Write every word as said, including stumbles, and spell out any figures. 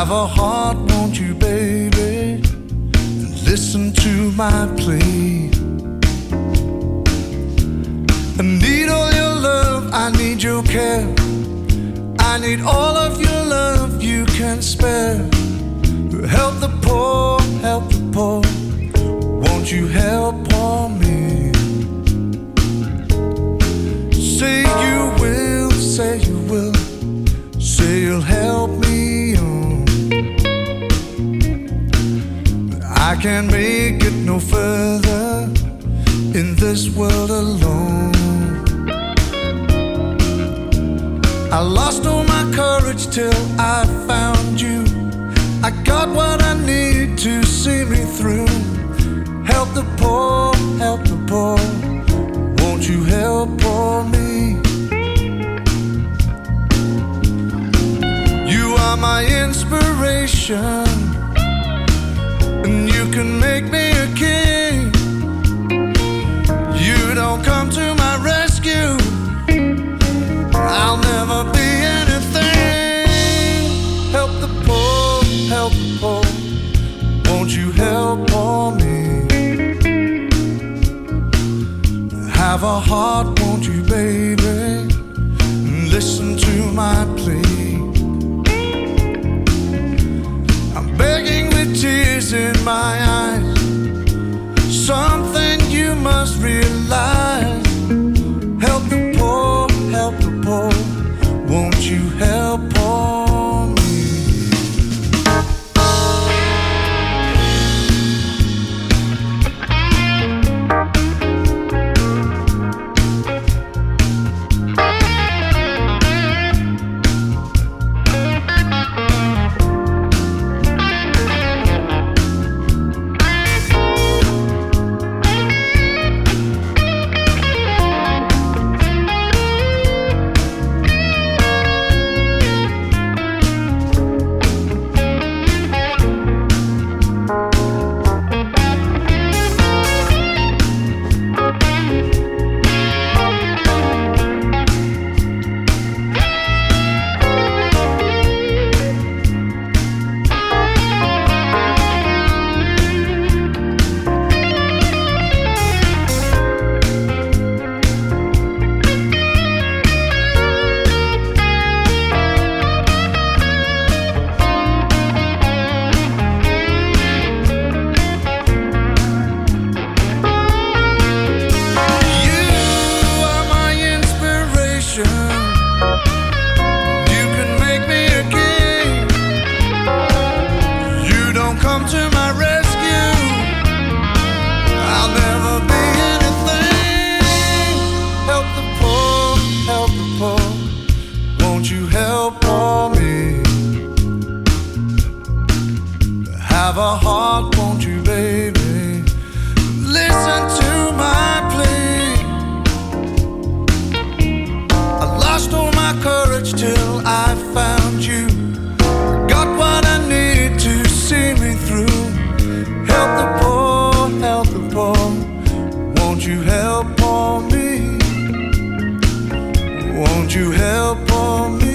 Have a heart, won't you, baby? Listen to my plea. I need all your love, I need your care. I need all of your love you can spare. Help the poor, help the poor. Won't you help poor me? Say you will, say you will. Say you'll help me on. I can't make it no further in this world alone. I lost all my courage till I found you. I got what I need to see me through. Help the poor, help the poor. Won't you help poor me? You are my inspiration, and you can make me a king. You don't come to my rescue, I'll never be anything. Help the poor, help the poor. Won't you help poor me? Have a heart, won't you, baby? Listen to my plea. I'm begging with tears in my eyes. Something you must realize. Help the poor, help the poor. Won't you help poor me? Come to my rescue, I'll never be anything. Help the poor, help the poor. Won't you help poor me? Have a heart, won't you, baby? Listen to my plea. I lost all my courage till I found you. Got what I need to see me through. Help the poor, help the poor. Won't you help poor me? Won't you help poor me?